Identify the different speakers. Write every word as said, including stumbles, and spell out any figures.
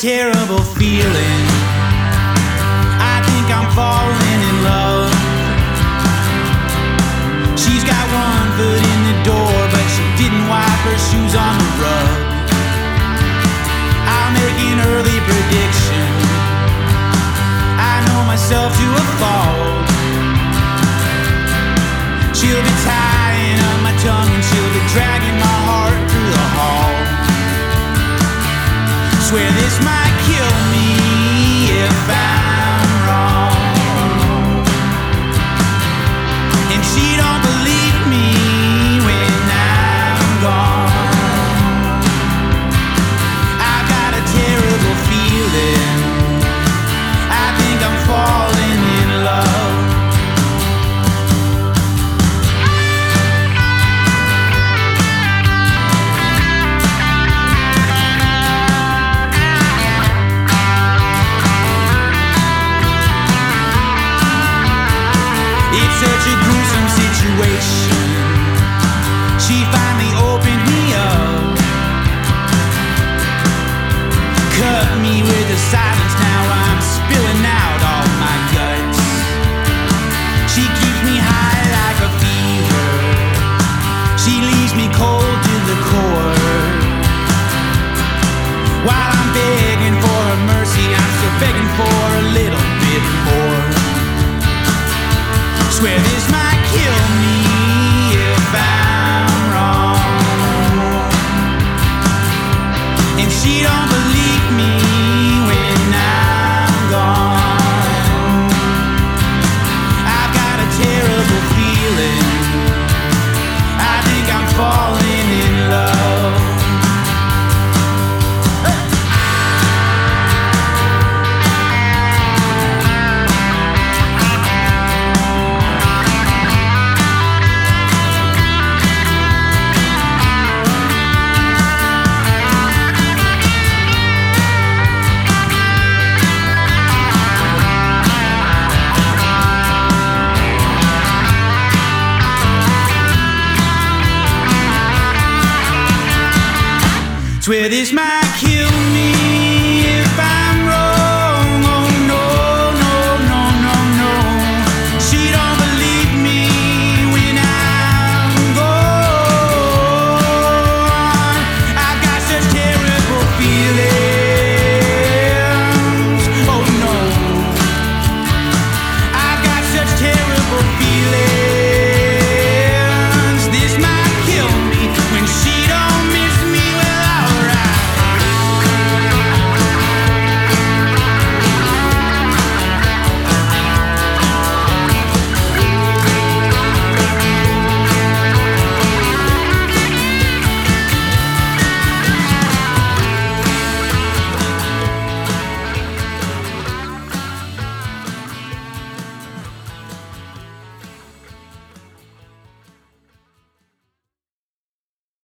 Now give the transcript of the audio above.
Speaker 1: terrible feeling. I think I'm falling in love. She's got one foot in the door, but she didn't wipe her shoes on the rug. I'll make an early prediction. I know myself to a fault. She'll be tying up my tongue and she'll be dragging my heart through the hall. Swear this might kill me if I'm wrong. And she don't believe me when I'm gone. I've got a terrible feeling. I think I'm falling in love. Such a gruesome situation. She finally opened me up, cut me with a silence. Now I'm spilling out all my guts. She keeps me high like a fever. She leaves me cold to the core. While I'm begging for her mercy, I'm still begging for a little bit more. Swear this might kill me if I'm wrong. And she don't believe me when I'm gone. I've got a terrible feeling. I think I'm falling in love. Swear this might